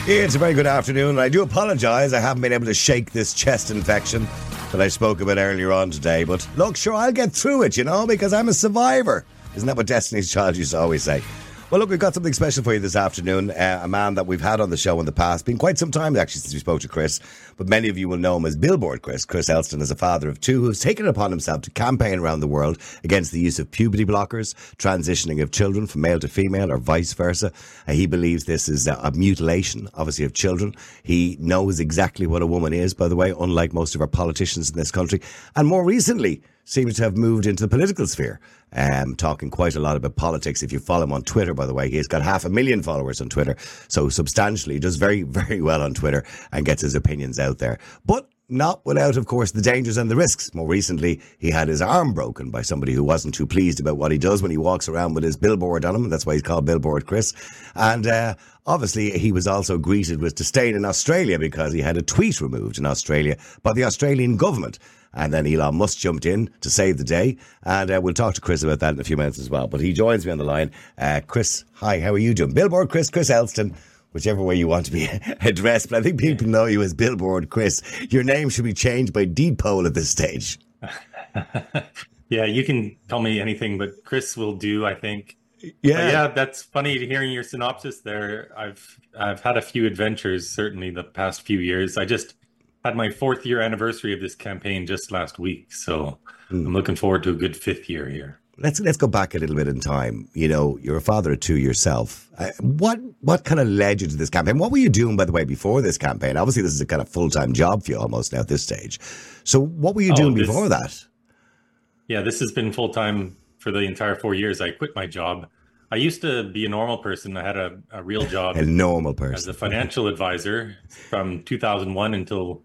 It's a very good afternoon, and I do apologise. I haven't been able to shake this chest infection that I spoke about earlier on today. But look, sure, I'll get through it, because I'm a survivor. Isn't that what Destiny's Child used to always say? Well, look, we've got something special for you this afternoon. A man that we've had on the show in the past. Been quite some time, actually, since we spoke to Chris. But many of you will know him as Billboard Chris. Chris Elston is a father of two who's taken it upon himself to campaign around the world against the use of puberty blockers, transitioning of children from male to female or vice versa. He believes this is a mutilation, obviously, of children. He knows exactly what a woman is, by the way, unlike most of our politicians in this country. And more recently, seems to have moved into the political sphere, talking quite a lot about politics. If you follow him on Twitter, by the way, he's got 500,000 followers on Twitter, so substantially does very, very well on Twitter and gets his opinions out there. But not without, of course, the dangers and the risks. More recently, he had his arm broken by somebody who wasn't too pleased about what he does when he walks around with his billboard on him. That's why he's called Billboard Chris. And obviously, he was also greeted with disdain in Australia because he had a tweet removed in Australia by the Australian government. And then Elon Musk jumped in to save the day. And we'll talk to Chris about that in a few minutes as well. But he joins me on the line. Chris, hi, how are you doing? Billboard Chris, Chris Elston, whichever way you want to be addressed. But I think people know you as Billboard Chris. Your name should be changed by deed poll at this stage. Yeah, you can call me anything, but Chris will do, I think. Yeah, that's funny hearing your synopsis there. I've had a few adventures, certainly the past few years. I just had my 4th year anniversary of this campaign just last week, so I'm looking forward to a good 5th year here. Let's go back a little bit in time. You're a father of two yourself. What kind of led you to this campaign? What were you doing, by the way, before this campaign? Obviously, this is a kind of full-time job for you almost now at this stage. So what were you doing before that? Yeah, this has been full-time for the entire 4 years. I quit my job. I used to be a normal person. I had a real job. A normal person. As a financial advisor from 2001 until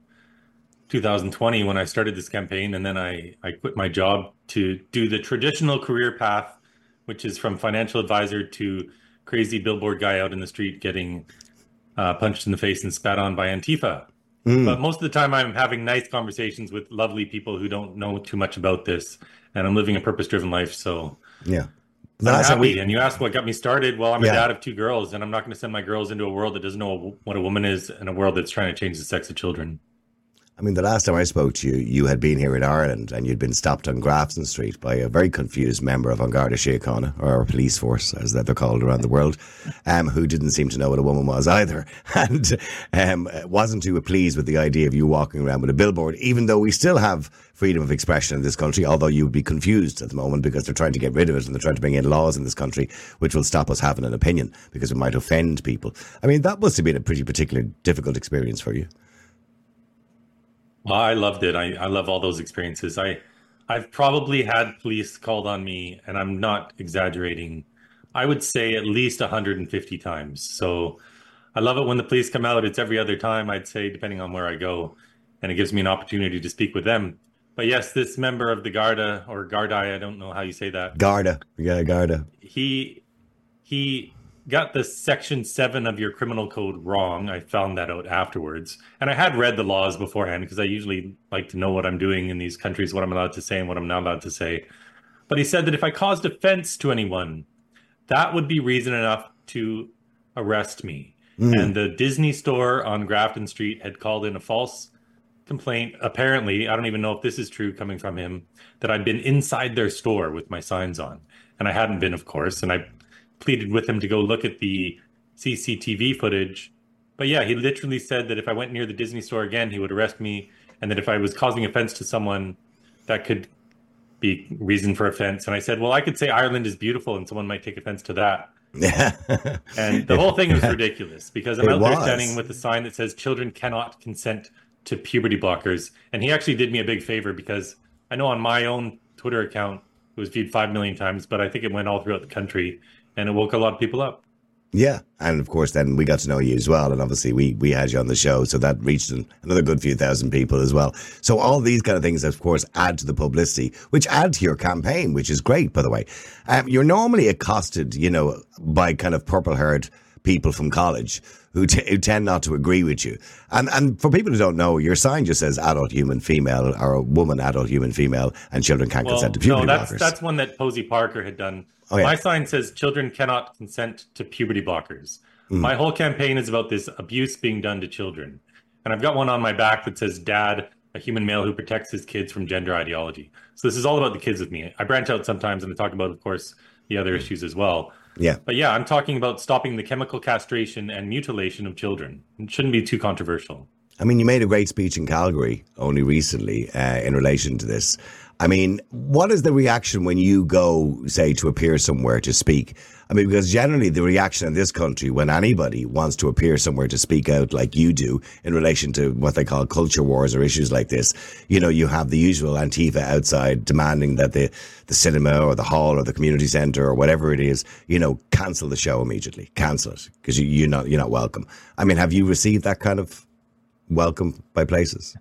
2020 when I started this campaign. And then I quit my job to do the traditional career path, which is from financial advisor to crazy billboard guy out in the street getting punched in the face and spat on by Antifa. But most of the time I'm having nice conversations with lovely people who don't know too much about this. And I'm living a purpose-driven life. So yeah. I'm happy. And you asked what got me started. Well, I'm a dad of 2 girls, and I'm not going to send my girls into a world that doesn't know what a woman is and a world that's trying to change the sex of children. I mean, the last time I spoke to you, you had been here in Ireland and you'd been stopped on Grafton Street by a very confused member of An Garda Síochána, or our police force, as they're called around the world, who didn't seem to know what a woman was either. And wasn't too pleased with the idea of you walking around with a billboard, even though we still have freedom of expression in this country, although you would be confused at the moment because they're trying to get rid of it and they're trying to bring in laws in this country which will stop us having an opinion because it might offend people. I mean, that must have been a pretty particularly difficult experience for you. Well, I loved it. I love all those experiences. I've probably had police called on me, and I'm not exaggerating, I would say at least 150 times. So I love it when the police come out. It's every other time, I'd say, depending on where I go. And it gives me an opportunity to speak with them. But yes, this member of the Garda, or Gardaí, I don't know how you say that. Garda. Yeah, Garda. He got the section 7 of your criminal code wrong. I found that out afterwards. And I had read the laws beforehand because I usually like to know what I'm doing in these countries, what I'm allowed to say and what I'm not allowed to say. But he said that if I caused offense to anyone, that would be reason enough to arrest me. And the Disney store on Grafton Street had called in a false complaint. Apparently, I don't even know if this is true coming from him, that I'd been inside their store with my signs on. And I hadn't been, of course. And I pleaded with him to go look at the CCTV footage. But yeah, he literally said that if I went near the Disney store again, he would arrest me. And that if I was causing offense to someone, that could be reason for offense. And I said, well, I could say Ireland is beautiful and someone might take offense to that. And the whole thing was ridiculous because I'm out there standing with a sign that says children cannot consent to puberty blockers. And he actually did me a big favor because I know on my own Twitter account, it was viewed 5 million times, but I think it went all throughout the country. And it woke a lot of people up. Yeah. And of course, then we got to know you as well. And obviously we had you on the show. So that reached another good few thousand people as well. So all these kind of things, of course, add to the publicity, which add to your campaign, which is great, by the way. You're normally accosted, by kind of purple-haired people from college who tend not to agree with you. And for people who don't know, your sign just says adult human female, or a woman adult human female, and children can't consent to puberty blockers. That's one that Posey Parker had done. Oh, yeah. My sign says children cannot consent to puberty blockers. My whole campaign is about this abuse being done to children. And I've got one on my back that says, Dad, a human male who protects his kids from gender ideology. So this is all about the kids with me. I branch out sometimes and I talk about, of course, the other issues as well. Yeah. But yeah, I'm talking about stopping the chemical castration and mutilation of children. It shouldn't be too controversial. I mean, you made a great speech in Calgary only recently in relation to this. I mean, what is the reaction when you go, say, to appear somewhere to speak? I mean, because generally the reaction in this country when anybody wants to appear somewhere to speak out like you do in relation to what they call culture wars or issues like this, you know, you have the usual Antifa outside demanding that the cinema or the hall or the community centre or whatever it is, you know, cancel the show immediately. Cancel it because you're not welcome. I mean, have you received that kind of welcome by places?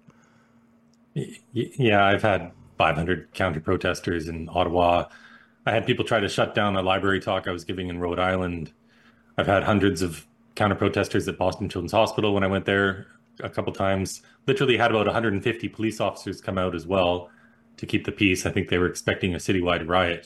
Yeah, I've had 500 counter protesters in Ottawa. I had people try to shut down a library talk I was giving in Rhode Island. I've had hundreds of counter protesters at Boston Children's Hospital when I went there a couple times. Literally had about 150 police officers come out as well to keep the peace. I think they were expecting a citywide riot.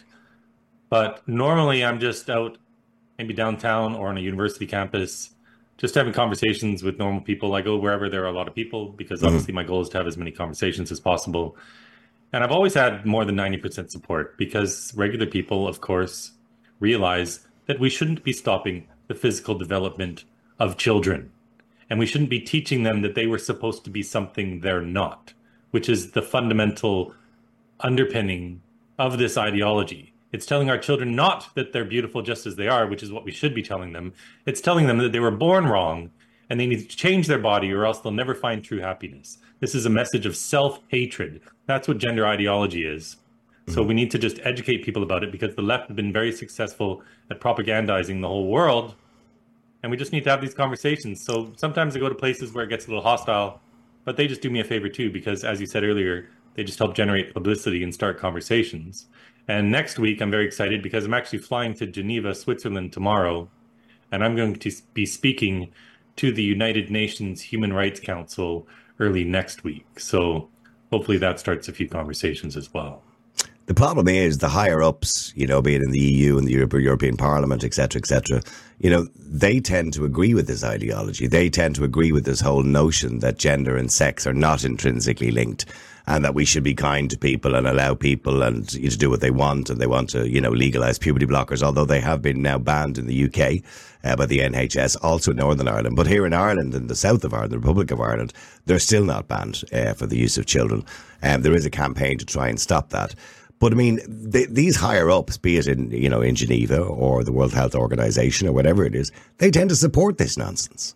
But normally I'm just out maybe downtown or on a university campus, just having conversations with normal people. I go wherever there are a lot of people because obviously my goal is to have as many conversations as possible. And I've always had more than 90% support because regular people, of course, realize that we shouldn't be stopping the physical development of children. And we shouldn't be teaching them that they were supposed to be something they're not, which is the fundamental underpinning of this ideology. It's telling our children not that they're beautiful just as they are, which is what we should be telling them. It's telling them that they were born wrong and they need to change their body or else they'll never find true happiness. This is a message of self-hatred. That's what gender ideology is. So we need to just educate people about it because the left have been very successful at propagandizing the whole world. And we just need to have these conversations. So sometimes I go to places where it gets a little hostile, but they just do me a favor too, because as you said earlier, they just help generate publicity and start conversations. And next week, I'm very excited because I'm actually flying to Geneva, Switzerland tomorrow. And I'm going to be speaking to the United Nations Human Rights Council early next week. So hopefully that starts a few conversations as well. The problem is the higher ups, you know, be it in the EU and the European Parliament, etc., you know, they tend to agree with this ideology. They tend to agree with this whole notion that gender and sex are not intrinsically linked and that we should be kind to people and allow people and to do what they want. And they want to, you know, legalise puberty blockers, although they have been now banned in the UK by the NHS, also in Northern Ireland. But here in Ireland, in the south of Ireland, the Republic of Ireland, they're still not banned for the use of children. There is a campaign to try and stop that. But I mean, these higher ups, be it in, you know, in Geneva or the World Health Organization or whatever it is, they tend to support this nonsense.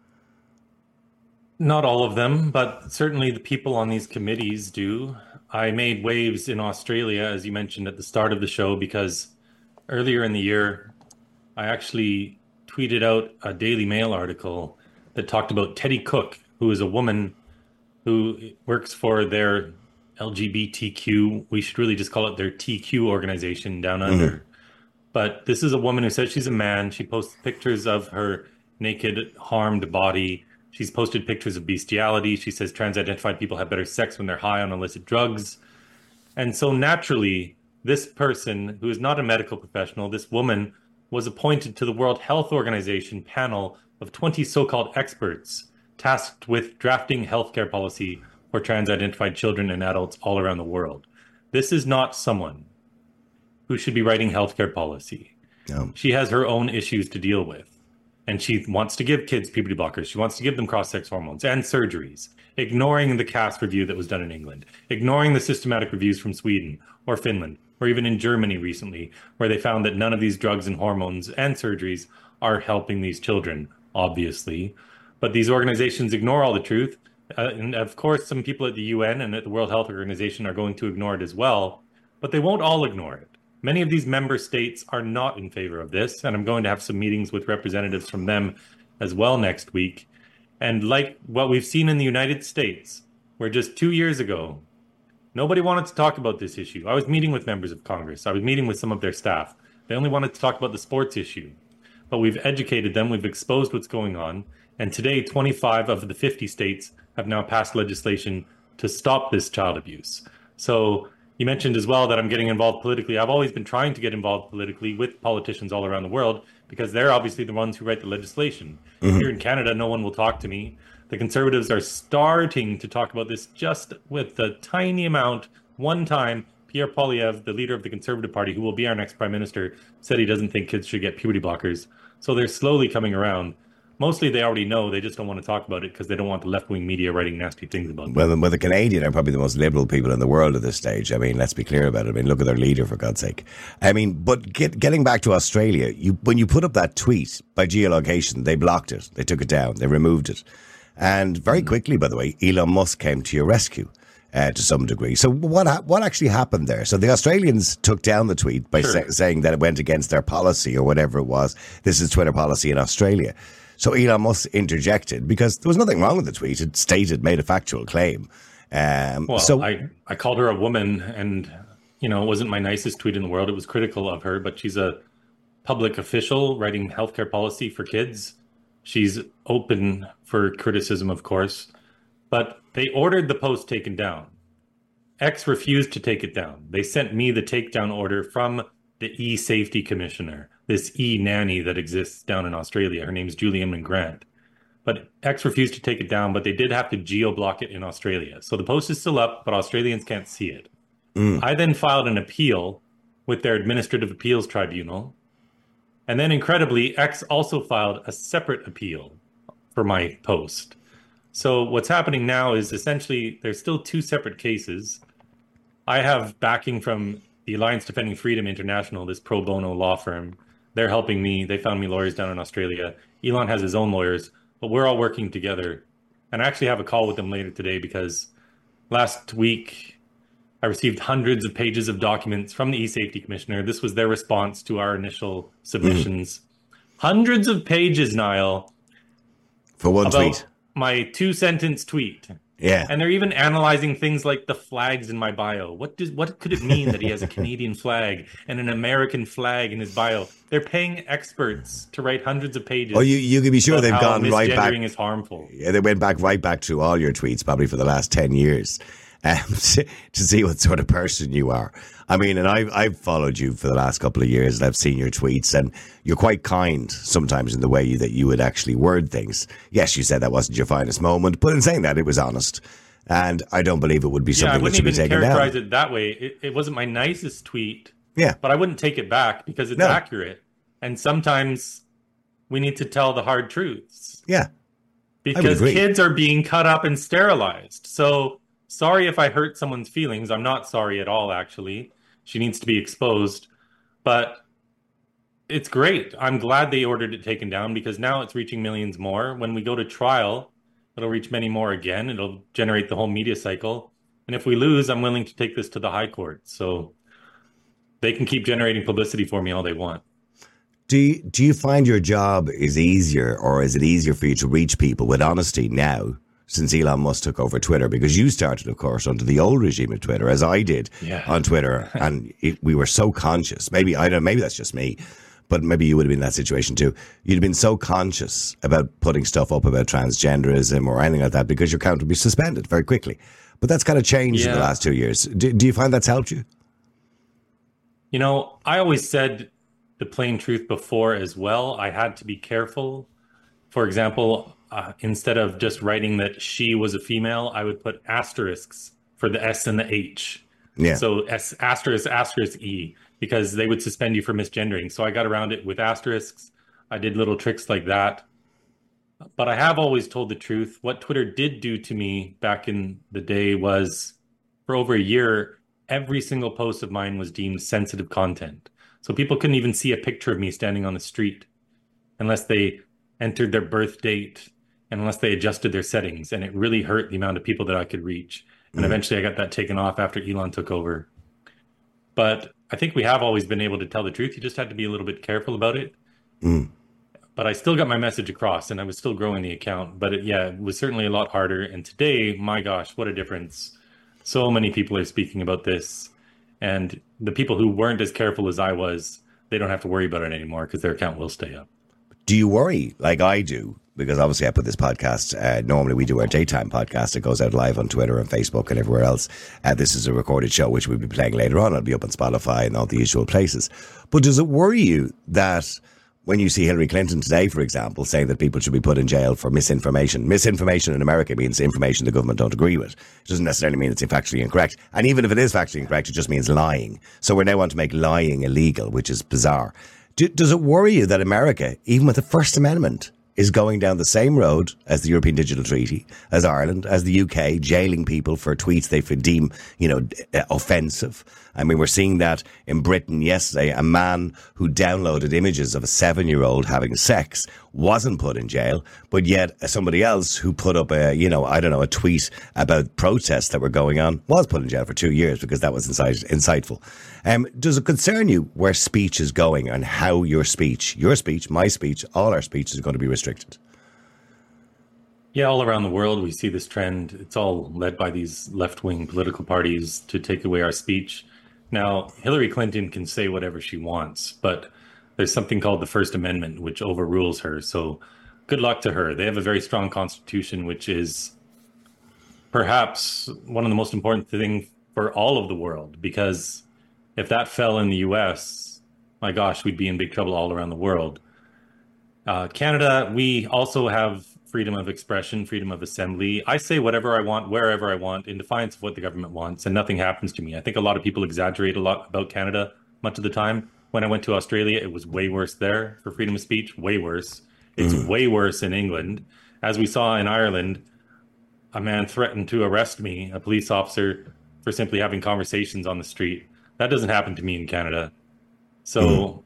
Not all of them, but certainly the people on these committees do. I made waves in Australia, as you mentioned at the start of the show, because earlier in the year, I actually tweeted out a Daily Mail article that talked about Teddy Cook, who is a woman who works for their LGBTQ, we should really just call it their TQ organization down under. But this is a woman who says she's a man. She posts pictures of her naked, harmed body. She's posted pictures of bestiality. She says trans-identified people have better sex when they're high on illicit drugs. And so naturally, this person, who is not a medical professional, this woman was appointed to the World Health Organization panel of 20 so-called experts tasked with drafting healthcare policy for trans-identified children and adults all around the world. This is not someone who should be writing healthcare policy. No. She has her own issues to deal with. And she wants to give kids puberty blockers. She wants to give them cross-sex hormones and surgeries, ignoring the CAST review that was done in England, ignoring the systematic reviews from Sweden or Finland, or even in Germany recently, where they found that none of these drugs and hormones and surgeries are helping these children, obviously. But these organizations ignore all the truth. And of course, some people at the UN and at the World Health Organization are going to ignore it as well, but they won't all ignore it. Many of these member states are not in favor of this, and I'm going to have some meetings with representatives from them as well next week. And like what we've seen in the United States, where just 2 years ago, nobody wanted to talk about this issue. I was meeting with members of Congress. I was meeting with some of their staff. They only wanted to talk about the sports issue. But we've educated them, we've exposed what's going on, and today 25 of the 50 states have now passed legislation to stop this child abuse. So You mentioned as well that I'm getting involved politically. I've always been trying to get involved politically with politicians all around the world because they're obviously the ones who write the legislation. Here in Canada, no one will talk to me. The Conservatives are starting to talk about this just with a tiny amount. One time, Pierre Poilievre, the leader of the Conservative Party, who will be our next prime minister, said he doesn't think kids should get puberty blockers. So they're slowly coming around. Mostly they already know, they just don't want to talk about it because they don't want the left-wing media writing nasty things about them. Well, the Canadian are probably the most liberal people in the world at this stage. I mean, let's be clear about it. I mean, look at their leader, for God's sake. I mean, but getting back to Australia, when you put up that tweet by geolocation, they blocked it. They took it down. They removed it. And very quickly, by the way, Elon Musk came to your rescue to some degree. So what actually happened there? So the Australians took down the tweet by saying that it went against their policy or whatever it was. This is Twitter policy in Australia. So Elon Musk interjected because there was nothing wrong with the tweet. It made a factual claim. I called her a woman, and it wasn't my nicest tweet in the world. It was critical of her, but she's a public official writing healthcare policy for kids. She's open for criticism, of course, but they ordered the post taken down. X refused to take it down. They sent me the takedown order from the e-safety commissioner, this e-nanny that exists down in Australia. Her name's Julie Inman Grant. But X refused to take it down, but they did have to geo-block it in Australia. So the post is still up, but Australians can't see it. I then filed an appeal with their Administrative Appeals Tribunal. And then incredibly, X also filed a separate appeal for my post. So what's happening now is essentially there's still two separate cases. I have backing from the Alliance Defending Freedom International, this pro bono law firm. They're helping me. They found me lawyers down in Australia. Elon has his own lawyers, but we're all working together. And I actually have a call with them later today because last week I received hundreds of pages of documents from the e-safety commissioner. This was their response to our initial submissions. Hundreds of pages, Niall. For one tweet. My 2-sentence tweet. Yeah. And they're even analyzing things like the flags in my bio. What could it mean that he has a Canadian flag and an American flag in his bio? They're paying experts to write hundreds of pages. Oh, you can be sure they've gone right back. Misgendering is harmful. Yeah, they went right back through all your tweets, probably for the last 10 years, to see what sort of person you are. I mean, and I've followed you for the last couple of years, and I've seen your tweets, and you're quite kind sometimes in the way that you would actually word things. Yes, you said that wasn't your finest moment, but in saying that, it was honest. And I don't believe it would be something that should be taken down. I wouldn't even characterize it that way. It wasn't my nicest tweet. Yeah. But I wouldn't take it back because it's accurate. And sometimes we need to tell the hard truths. Yeah. Because kids are being cut up and sterilized. So sorry if I hurt someone's feelings. I'm not sorry at all, actually. She needs to be exposed. But it's great. I'm glad they ordered it taken down because now it's reaching millions more. When we go to trial, it'll reach many more again. It'll generate the whole media cycle. And if we lose, I'm willing to take this to the high court. So they can keep generating publicity for me all they want. Do you find your job is easier, or is it easier for you to reach people with honesty now since Elon Musk took over Twitter? Because you started, of course, under the old regime of Twitter, as I did on Twitter. And we were so conscious. Maybe that's just me. But maybe you would have been in that situation too. You'd have been so conscious about putting stuff up about transgenderism or anything like that because your account would be suspended very quickly. But that's kind of changed in the last 2 years. Do you find that's helped you? I always said the plain truth before as well. I had to be careful. For example, instead of just writing that she was a female, I would put asterisks for the S and the H. Yeah. So asterisk E. Because they would suspend you for misgendering. So I got around it with asterisks. I did little tricks like that. But I have always told the truth. What Twitter did do to me back in the day was, for over a year, every single post of mine was deemed sensitive content. So people couldn't even see a picture of me standing on the street unless they entered their birth date and unless they adjusted their settings. And it really hurt the amount of people that I could reach. And eventually I got that taken off after Elon took over. But I think we have always been able to tell the truth. You just had to be a little bit careful about it. But I still got my message across, and I was still growing the account. But it was certainly a lot harder. And today, my gosh, what a difference. So many people are speaking about this. And the people who weren't as careful as I was, they don't have to worry about it anymore because their account will stay up. Do you worry, like I do, because obviously I put this podcast, normally we do our daytime podcast. It goes out live on Twitter and Facebook and everywhere else. This is a recorded show, which we'll be playing later on. It'll be up on Spotify and all the usual places. But does it worry you that when you see Hillary Clinton today, for example, saying that people should be put in jail for misinformation? Misinformation in America means information the government don't agree with. It doesn't necessarily mean it's factually incorrect. And even if it is factually incorrect, it just means lying. So we now want to make lying illegal, which is bizarre. Does it worry you that America, even with the First Amendment, is going down the same road as the European Digital Treaty, as Ireland, as the UK, jailing people for tweets they deem, offensive? I mean, we're seeing that in Britain yesterday. A man who downloaded images of a 7-year-old having sex wasn't put in jail, but yet somebody else who put up a tweet about protests that were going on was put in jail for 2 years because that was insightful. Does it concern you where speech is going and how your speech, my speech, all our speech is going to be restricted? Yeah, all around the world, we see this trend. It's all led by these left-wing political parties to take away our speech. Now, Hillary Clinton can say whatever she wants, but there's something called the First Amendment, which overrules her. So good luck to her. They have a very strong constitution, which is perhaps one of the most important things for all of the world, because if that fell in the US, my gosh, we'd be in big trouble all around the world. Canada, we also have freedom of expression, freedom of assembly. I say whatever I want, wherever I want, in defiance of what the government wants, and nothing happens to me. I think a lot of people exaggerate a lot about Canada much of the time. When I went to Australia, it was way worse there for freedom of speech, way worse. It's way worse in England. As we saw in Ireland, a man threatened to arrest me, a police officer, for simply having conversations on the street. That doesn't happen to me in Canada. So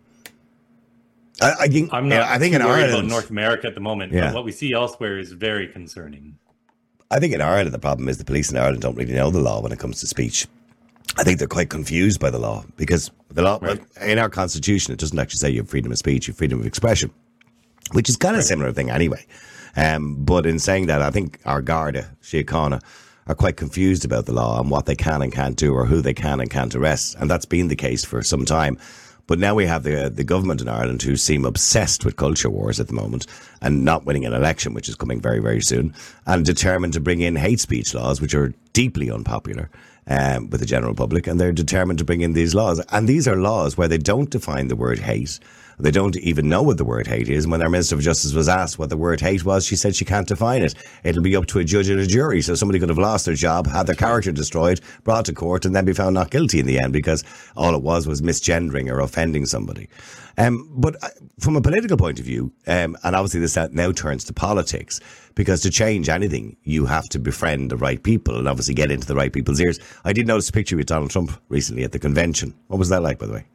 I think I'm not I think in worried Ireland, about North America at the moment, but what we see elsewhere is very concerning. I think in Ireland, the problem is the police in Ireland don't really know the law when it comes to speech. I think they're quite confused by the law because the law, in our constitution, it doesn't actually say you have freedom of speech, you have freedom of expression, which is kind of a similar thing anyway. But in saying that, I think our Garda, Síochána, are quite confused about the law and what they can and can't do or who they can and can't arrest. And that's been the case for some time. But now we have the government in Ireland who seem obsessed with culture wars at the moment and not winning an election, which is coming very, very soon, and determined to bring in hate speech laws, which are deeply unpopular with the general public. And they're determined to bring in these laws. And these are laws where they don't define the word hate. They don't even know what the word hate is. When our Minister of Justice was asked what the word hate was, she said she can't define it. It'll be up to a judge and a jury. So somebody could have lost their job, had their character destroyed, brought to court, and then be found not guilty in the end because all it was misgendering or offending somebody. But from a political point of view, and obviously this now turns to politics, because to change anything, you have to befriend the right people and obviously get into the right people's ears. I did notice a picture with Donald Trump recently at the convention. What was that like, by the way?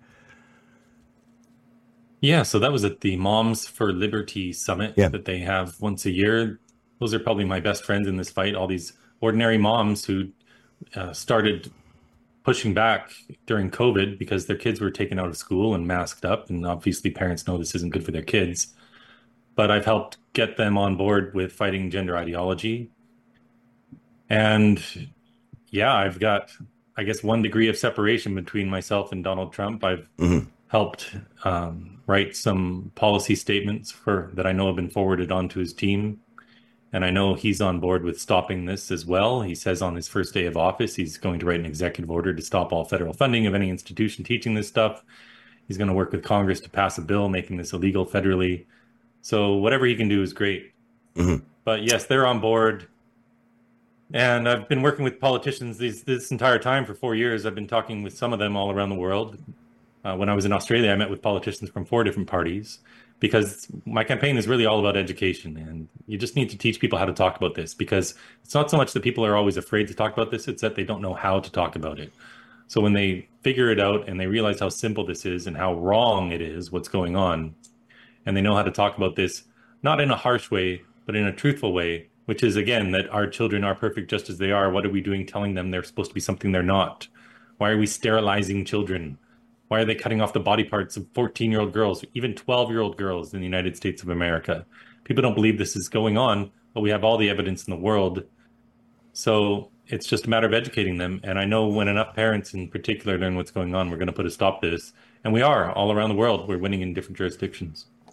Yeah, so that was at the Moms for Liberty Summit that they have once a year. Those are probably my best friends in this fight, all these ordinary moms who started pushing back during COVID because their kids were taken out of school and masked up. And obviously parents know this isn't good for their kids. But I've helped get them on board with fighting gender ideology. And yeah, I've got, I guess, 1 degree of separation between myself and Donald Trump. I've helped write some policy statements that I know have been forwarded onto his team. And I know he's on board with stopping this as well. He says on his first day of office, he's going to write an executive order to stop all federal funding of any institution teaching this stuff. He's going to work with Congress to pass a bill making this illegal federally. So whatever he can do is great. But yes, they're on board. And I've been working with politicians this entire time for 4 years. I've been talking with some of them all around the world. When I was in Australia, I met with politicians from 4 different parties because my campaign is really all about education. And you just need to teach people how to talk about this, because it's not so much that people are always afraid to talk about this, it's that they don't know how to talk about it. So when they figure it out and they realize how simple this is and how wrong it is, what's going on, and they know how to talk about this, not in a harsh way, but in a truthful way, which is, again, that our children are perfect just as they are. What are we doing telling them they're supposed to be something they're not? Why are we sterilizing children? Why are they cutting off the body parts of 14-year-old girls, even 12-year-old girls in the United States of America? People don't believe this is going on, but we have all the evidence in the world. So it's just a matter of educating them. And I know when enough parents in particular learn what's going on, we're going to put a stop to this. And we are all around the world. We're winning in different jurisdictions.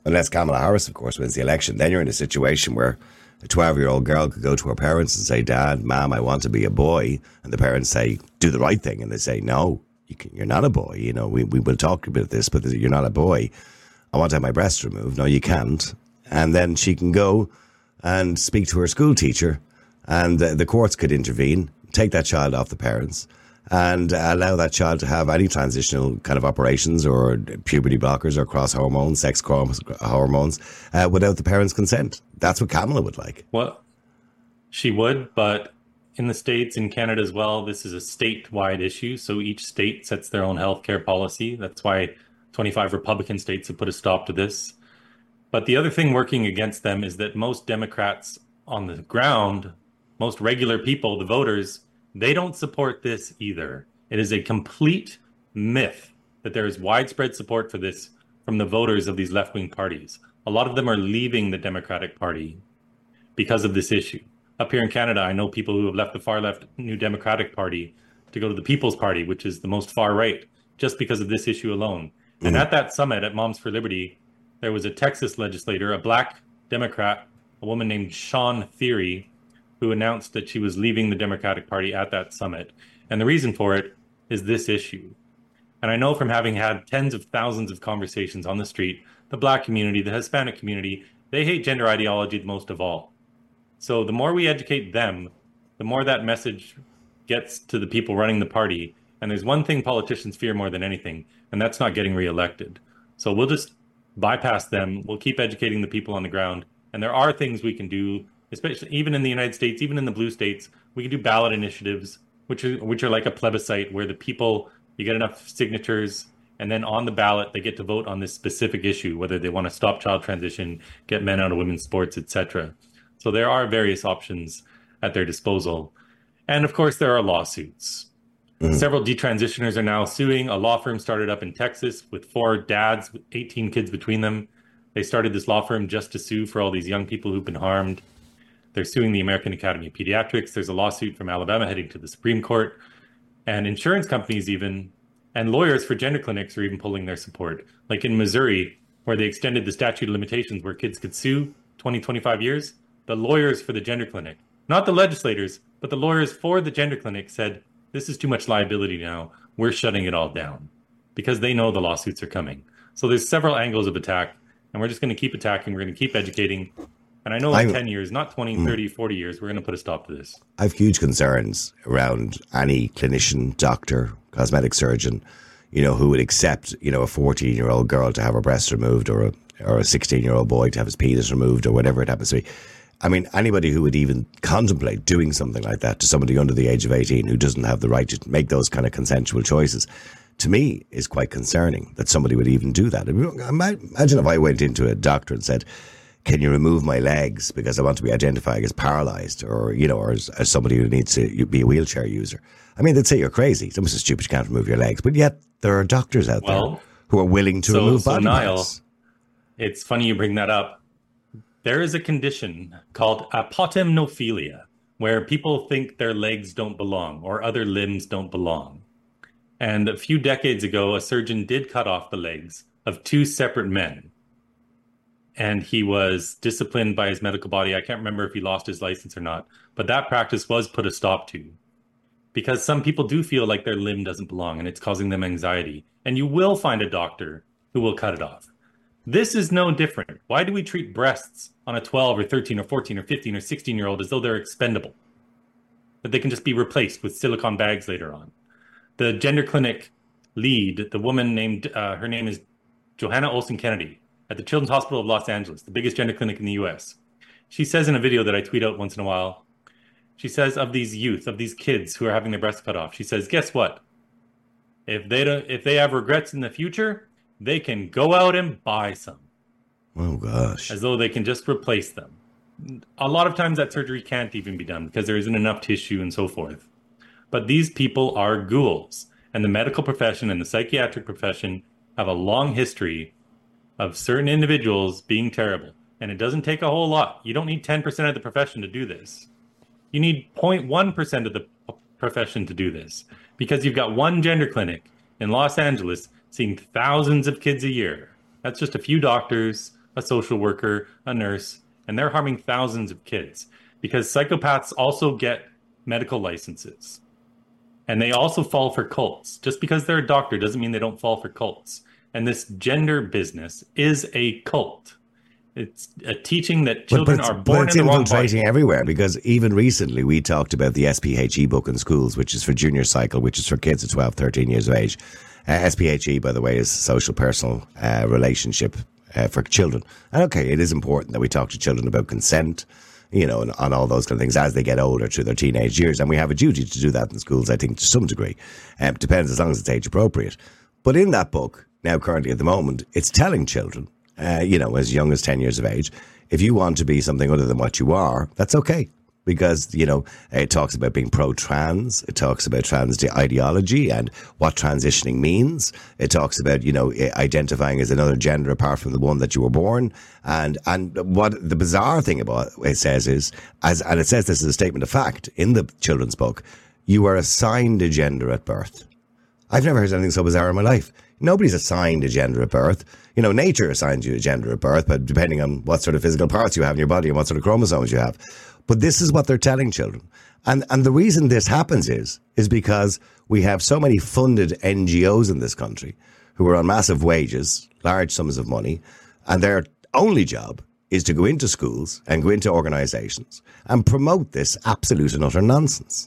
Unless Kamala Harris, of course, wins the election. Then you're in a situation where a 12-year-old girl could go to her parents and say, Dad, Mom, I want to be a boy. And the parents say, do the right thing. And they say, no, you're not a boy. You know, we will talk about this, but you're not a boy. I want to have my breasts removed. No, you can't. And then she can go and speak to her school teacher, and the courts could intervene, take that child off the parents, and allow that child to have any transitional kind of operations or puberty blockers or cross hormones, sex hormones, without the parents' consent. That's what Kamala would like. Well, she would, but in the States, in Canada as well, this is a statewide issue. So each state sets their own healthcare policy. That's why 25 Republican states have put a stop to this. But the other thing working against them is that most Democrats on the ground, most regular people, the voters, they don't support this either. It is a complete myth that there is widespread support for this from the voters of these left-wing parties. A lot of them are leaving the Democratic Party because of this issue. Up here in Canada, I know people who have left the far-left New Democratic Party to go to the People's Party, which is the most far-right, just because of this issue alone. Mm-hmm. And at that summit at Moms for Liberty, there was a Texas legislator, a black Democrat, a woman named Shawn Thierry, who announced that she was leaving the Democratic Party at that summit. And the reason for it is this issue. And I know from having had tens of thousands of conversations on the street, the black community, the Hispanic community, they hate gender ideology the most of all. So the more we educate them, the more that message gets to the people running the party. And there's one thing politicians fear more than anything, and that's not getting reelected. So we'll just bypass them. We'll keep educating the people on the ground. And there are things we can do, especially even in the United States, even in the blue states. We can do ballot initiatives, which are like a plebiscite where the people, you get enough signatures, and then on the ballot, they get to vote on this specific issue, whether they want to stop child transition, get men out of women's sports, etc. So there are various options at their disposal. And of course, there are lawsuits. Several detransitioners are now suing. A law firm started up in Texas with 4 dads, with 18 kids between them. They started this law firm just to sue for all these young people who've been harmed. They're suing the American Academy of Pediatrics. There's a lawsuit from Alabama heading to the Supreme Court. And insurance companies even, and lawyers for gender clinics are even pulling their support. Like in Missouri, where they extended the statute of limitations where kids could sue 20, 25 years, the lawyers for the gender clinic, not the legislators, but the lawyers for the gender clinic said, this is too much liability now. We're shutting it all down because they know the lawsuits are coming. So there's several angles of attack, and we're just going to keep attacking. We're going to keep educating. And I know in 10 years, not 20, 30, 40 years, we're going to put a stop to this. I have huge concerns around any clinician, doctor, cosmetic surgeon, who would accept, a 14-year-old girl to have her breasts removed or a 16-year-old boy to have his penis removed or whatever it happens to be. I mean, anybody who would even contemplate doing something like that to somebody under the age of 18 who doesn't have the right to make those kind of consensual choices, to me, is quite concerning that somebody would even do that. Imagine if I went into a doctor and said, can you remove my legs because I want to be identified as paralyzed or as somebody who needs to be a wheelchair user. I mean, they'd say you're crazy. It's almost so stupid you can't remove your legs. But yet there are doctors out there who are willing to remove body parts. It's funny you bring that up. There is a condition called apotemnophilia, where people think their legs don't belong or other limbs don't belong. And a few decades ago, a surgeon did cut off the legs of 2 separate men. And he was disciplined by his medical body. I can't remember if he lost his license or not, but that practice was put a stop to because some people do feel like their limb doesn't belong and it's causing them anxiety. And you will find a doctor who will cut it off. This is no different. Why do we treat breasts on a 12 or 13 or 14 or 15 or 16-year-old as though they're expendable? That they can just be replaced with silicone bags later on. The gender clinic lead, the woman named, her name is Johanna Olsen Kennedy at the Children's Hospital of Los Angeles, the biggest gender clinic in the US. She says in a video that I tweet out once in a while, she says of these youth, of these kids who are having their breasts cut off, she says, guess what? If they have regrets in the future, they can go out and buy some. Oh, gosh. As though they can just replace them. A lot of times that surgery can't even be done because there isn't enough tissue and so forth. But these people are ghouls. And the medical profession and the psychiatric profession have a long history of certain individuals being terrible. And it doesn't take a whole lot. You don't need 10% of the profession to do this. You need 0.1% of the profession to do this. Because you've got one gender clinic in Los Angeles seeing thousands of kids a year. That's just a few doctors, a social worker, a nurse, and they're harming thousands of kids because psychopaths also get medical licenses. And they also fall for cults. Just because they're a doctor doesn't mean they don't fall for cults. And this gender business is a cult. It's a teaching that children are born in the wrong body. It's infiltrating everywhere, because even recently we talked about the SPHE book in schools, which is for junior cycle, which is for kids of 12, 13 years of age. SPHE, by the way, is social personal relationship for children. And okay, it is important that we talk to children about consent, you know, and on all those kind of things as they get older through their teenage years. And we have a duty to do that in schools, I think, to some degree. Depends, as long as it's age appropriate. But in that book, now currently at the moment, it's telling children, you know, as young as 10 years of age, if you want to be something other than what you are, that's okay. Because, you know, it talks about being pro-trans. It talks about trans ideology and what transitioning means. It talks about, you know, identifying as another gender apart from the one that you were born. And what the bizarre thing about it says is, and it says this is a statement of fact in the children's book, you are assigned a gender at birth. I've never heard anything so bizarre in my life. Nobody's assigned a gender at birth. You know, nature assigns you a gender at birth, but depending on what sort of physical parts you have in your body and what sort of chromosomes you have. But this is what they're telling children. And the reason this happens is because we have so many funded NGOs in this country who are on massive wages, large sums of money, and their only job is to go into schools and go into organizations and promote this absolute and utter nonsense.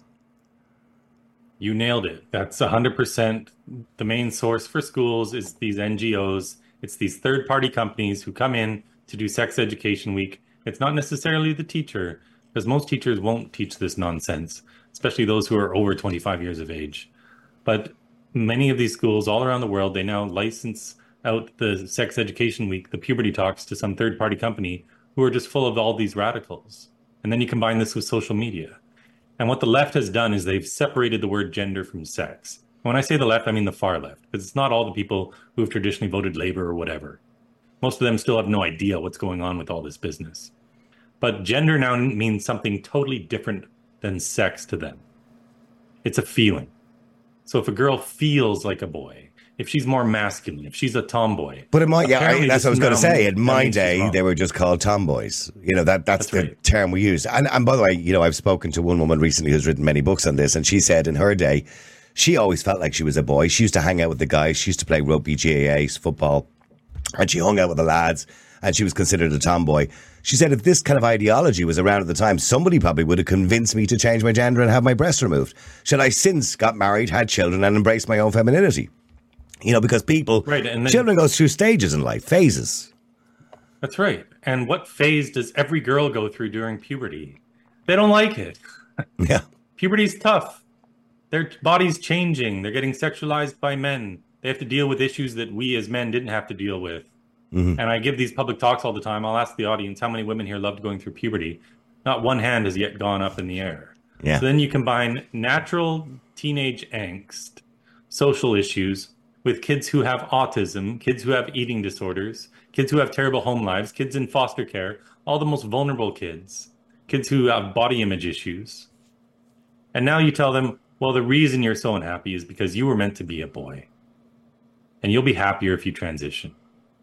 You nailed it. That's 100%. The main source for schools is these NGOs. It's these third-party companies who come in to do sex education week. It's not necessarily the teacher, because most teachers won't teach this nonsense, especially those who are over 25 years of age. But many of these schools all around the world, they now license out the sex education week, the puberty talks, to some third-party company who are just full of all these radicals. And then you combine this with social media. And what the left has done is they've separated the word gender from sex. When I say the left, I mean the far left, because it's not all the people who have traditionally voted Labour or whatever. Most of them still have no idea what's going on with all this business. But gender now means something totally different than sex to them. It's a feeling. So if a girl feels like a boy, if she's more masculine, if she's a tomboy. But in my, that's what I was going to say. In my day, they were just called tomboys. You know, that's the right term we used. And by the way, you know, I've spoken to one woman recently who's written many books on this, and she said in her day, she always felt like she was a boy. She used to hang out with the guys. She used to play rugby, GAA, football, and she hung out with the lads, and she was considered a tomboy. She said if this kind of ideology was around at the time, somebody probably would have convinced me to change my gender and have my breasts removed. Should I since got married, had children, and embraced my own femininity? You know, because people, right, and then, children go through stages in life, phases. That's right. And what phase does every girl go through during puberty? They don't like it. Yeah. Puberty's tough. Their body's changing. They're getting sexualized by men. They have to deal with issues that we as men didn't have to deal with. Mm-hmm. And I give these public talks all the time. I'll ask the audience, how many women here loved going through puberty? Not one hand has yet gone up in the air. Yeah. So then you combine natural teenage angst, social issues, with kids who have autism, kids who have eating disorders, kids who have terrible home lives, kids in foster care, all the most vulnerable kids, kids who have body image issues. And now you tell them, well, the reason you're so unhappy is because you were meant to be a boy. And you'll be happier if you transition.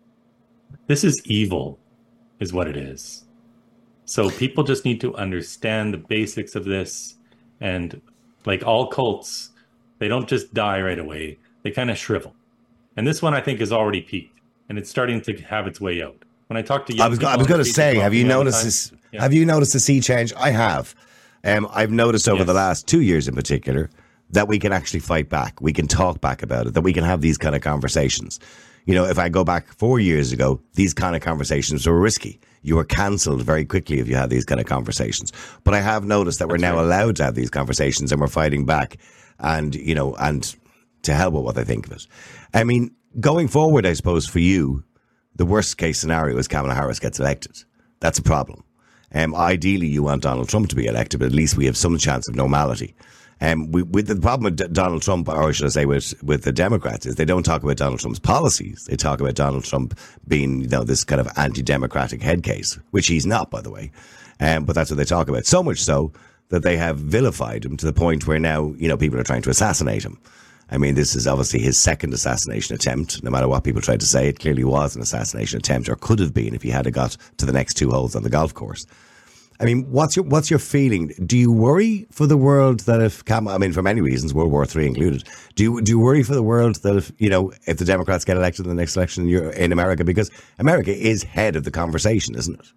This is evil, is what it is. So people just need to understand the basics of this. And like all cults, they don't just die right away. They kind of shrivel. And this one, I think, is already peaked. And it's starting to have its way out. When I talk to young people... I was going to say, have you noticed this? Yeah. Have you noticed the sea change? I have. I've noticed over the last 2 years in particular that we can actually fight back. We can talk back about it, that we can have these kind of conversations. You know, if I go back 4 years ago, these kind of conversations were risky. You were cancelled very quickly if you had these kind of conversations. But I have noticed that we're now allowed to have these conversations and we're fighting back. And, you know, and to hell with what they think of it. I mean, going forward, I suppose, for you, the worst case scenario is Kamala Harris gets elected. That's a problem. Ideally, you want Donald Trump to be elected, but at least we have some chance of normality. With the problem with Donald Trump, or should I say with the Democrats, is they don't talk about Donald Trump's policies. They talk about Donald Trump being, you know, this kind of anti-democratic head case, which he's not, by the way. But that's what they talk about. So much so that they have vilified him to the point where now, you know, people are trying to assassinate him. I mean, this is obviously his second assassination attempt. No matter what people tried to say, it clearly was an assassination attempt, or could have been if he had got to the next 2 holes on the golf course. I mean, what's your feeling? Do you worry for the world that if I mean, for many reasons, World War III included, do you worry for the world that if the Democrats get elected in the next election in America, because America is head of the conversation, isn't it?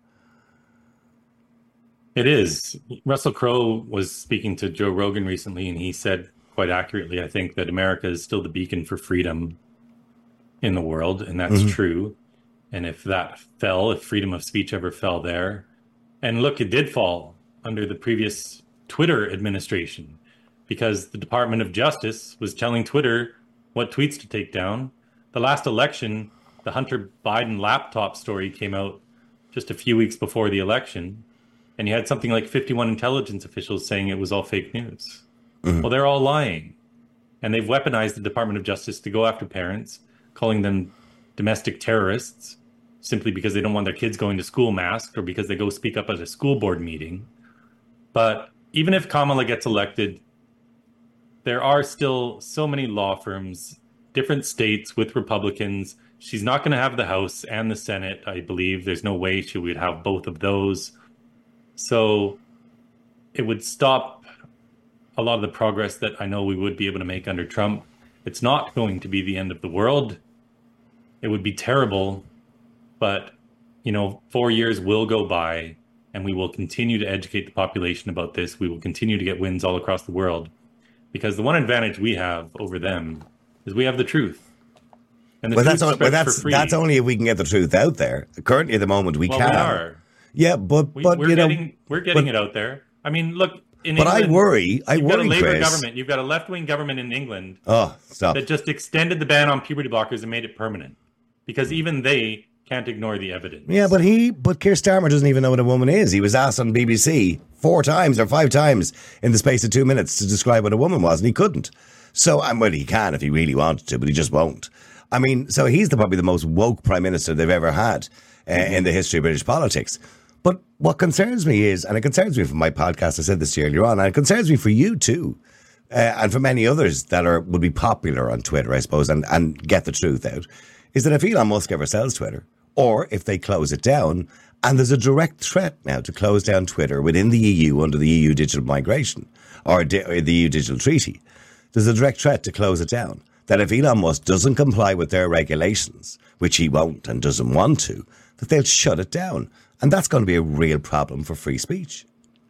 It is. Russell Crowe was speaking to Joe Rogan recently, and he said quite accurately, I think, that America is still the beacon for freedom in the world, and that's true. And if that fell, if freedom of speech ever fell there, and look, it did fall under the previous Twitter administration, because the Department of Justice was telling Twitter what tweets to take down. The last election, the Hunter Biden laptop story came out just a few weeks before the election, and you had something like 51 intelligence officials saying it was all fake news. Well, they're all lying. And they've weaponized the Department of Justice to go after parents, calling them domestic terrorists, simply because they don't want their kids going to school masked, or because they go speak up at a school board meeting. But even if Kamala gets elected, there are still so many law firms, different states with Republicans. She's not going to have the House and the Senate, I believe. There's no way she would have both of those. So it would stop a lot of the progress that I know we would be able to make under Trump. It's not going to be the end of the world. It would be terrible. But, 4 years will go by, and we will continue to educate the population about this. We will continue to get wins all across the world, because the one advantage we have over them is we have the truth. And that's only if we can get the truth out there. Currently, at the moment, we can. We are. Yeah, but we're getting it out there. I mean, look. In England, I worry, you've got a Labour Chris. government. You've got a left-wing government in England. Oh, stop! That just extended the ban on puberty blockers and made it permanent, because even they can't ignore the evidence. Yeah, but Keir Starmer doesn't even know what a woman is. He was asked on BBC 4 times or 5 times in the space of 2 minutes to describe what a woman was, and he couldn't. So, well, he can if he really wanted to, but he just won't. I mean, so he's probably the most woke prime minister they've ever had in the history of British politics. But what concerns me is, and it concerns me from my podcast, I said this earlier on, and it concerns me for you too, and for many others that would be popular on Twitter, I suppose, and get the truth out, is that if Elon Musk ever sells Twitter, or if they close it down, and there's a direct threat now to close down Twitter within the EU under the EU Digital Migration, or the EU Digital Treaty, there's a direct threat to close it down. That if Elon Musk doesn't comply with their regulations, which he won't and doesn't want to, that they'll shut it down. And that's going to be a real problem for free speech.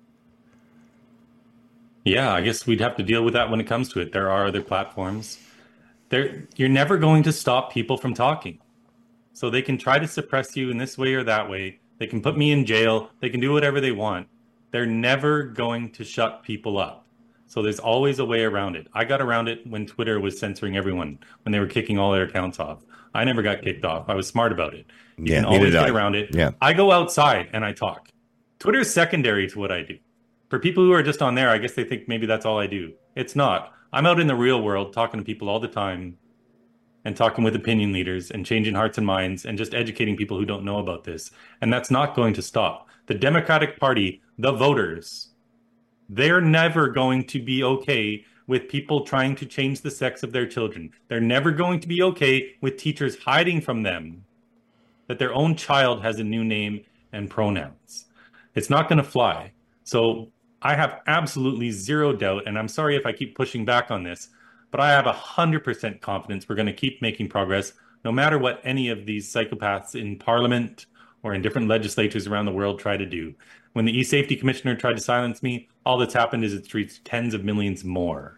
Yeah, I guess we'd have to deal with that when it comes to it. There are other platforms. You're never going to stop people from talking. So they can try to suppress you in this way or that way. They can put me in jail. They can do whatever they want. They're never going to shut people up. So there's always a way around it. I got around it when Twitter was censoring everyone, when they were kicking all their accounts off. I never got kicked off. I was smart about it. You can always get around it. Yeah. I go outside and I talk. Twitter is secondary to what I do. For people who are just on there, I guess they think maybe that's all I do. It's not. I'm out in the real world talking to people all the time, and talking with opinion leaders and changing hearts and minds and just educating people who don't know about this. And that's not going to stop. The Democratic Party, the voters, they're never going to be okay with people trying to change the sex of their children. They're never going to be okay with teachers hiding from them that their own child has a new name and pronouns. It's not going to fly. So I have absolutely zero doubt, and I'm sorry if I keep pushing back on this, but I have 100% confidence we're going to keep making progress, no matter what any of these psychopaths in Parliament or in different legislatures around the world try to do. When the e-safety commissioner tried to silence me, all that's happened is it's reached tens of millions more.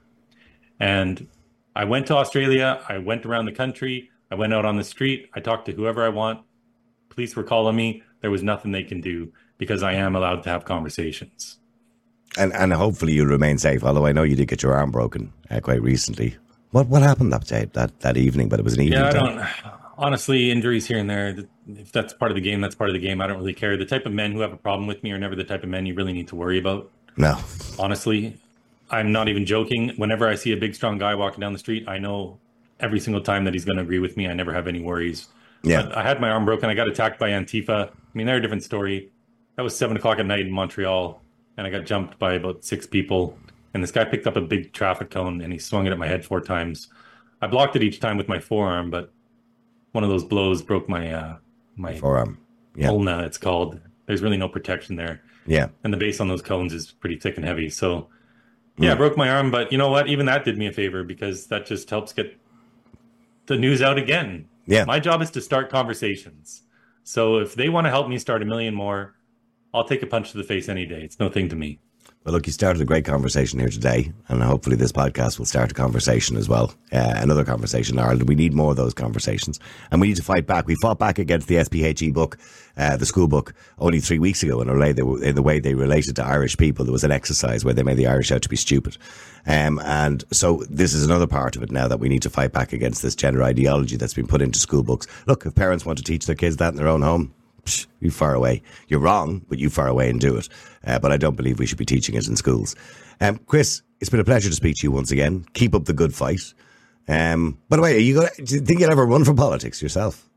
And I went to Australia. I went around the country. I went out on the street. I talked to whoever I want. Police were calling me. There was nothing they can do because I am allowed to have conversations. And hopefully you'll remain safe, although I know you did get your arm broken quite recently. What happened that day, that evening? But it was an evening time. Honestly, injuries here and there, if that's part of the game, that's part of the game. I don't really care. The type of men who have a problem with me are never the type of men you really need to worry about. No. Honestly, I'm not even joking. Whenever I see a big, strong guy walking down the street, I know every single time that he's going to agree with me. I never have any worries. Yeah. But I had my arm broken. I got attacked by Antifa. I mean, they're a different story. That was 7 o'clock at night in Montreal, and I got jumped by about 6 people. and this guy picked up a big traffic cone and he swung it at my head 4 times. I blocked it each time with my forearm, but one of those blows broke my forearm. Yeah. ulna, it's called. There's really no protection there. Yeah. And the base on those cones is pretty thick and heavy. So, yeah, I broke my arm. But you know what? Even that did me a favor because that just helps get the news out again. Yeah. My job is to start conversations. So if they want to help me start a million more, I'll take a punch to the face any day. It's no thing to me. Well, look, you started a great conversation here today, and hopefully this podcast will start a conversation as well. Another conversation in Ireland. We need more of those conversations, and we need to fight back. We fought back against the SPHE book, the school book, only 3 weeks ago in the way they related to Irish people. There was an exercise where they made the Irish out to be stupid. And so this is another part of it now that we need to fight back against this gender ideology that's been put into school books. Look, if parents want to teach their kids that in their own home, you far away. You're wrong, but you far away and do it. But I don't believe we should be teaching it in schools. Chris, it's been a pleasure to speak to you once again. Keep up the good fight. By the way, do you think you'll ever run for politics yourself?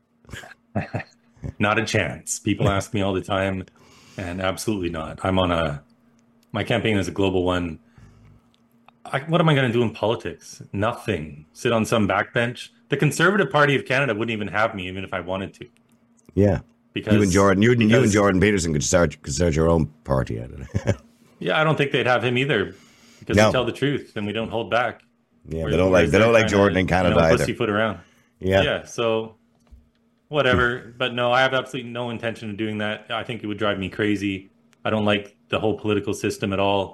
Not a chance. People ask me all the time, and absolutely not. My campaign is a global one. What am I going to do in politics? Nothing. Sit on some backbench. The Conservative Party of Canada wouldn't even have me, even if I wanted to. Yeah. Because you and Jordan Peterson could start your own party. I don't know. Yeah, I don't think they'd have him either, because we tell the truth and we don't hold back. Yeah, they don't like Jordan in Canada either. Pussyfoot around. Yeah. So whatever, but no, I have absolutely no intention of doing that. I think it would drive me crazy. I don't like the whole political system at all.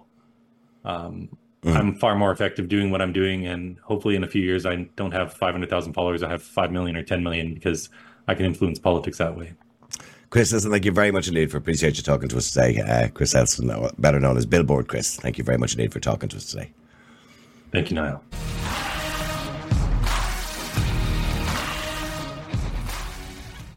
I'm far more effective doing what I'm doing, and hopefully in a few years I don't have 500,000 followers. I have 5 million or 10 million because I can influence politics that way. Chris, listen, thank you very much indeed for appreciate you talking to us today. Chris Elston, better known as Billboard Chris. Thank you very much indeed for talking to us today. Thank you, Niall.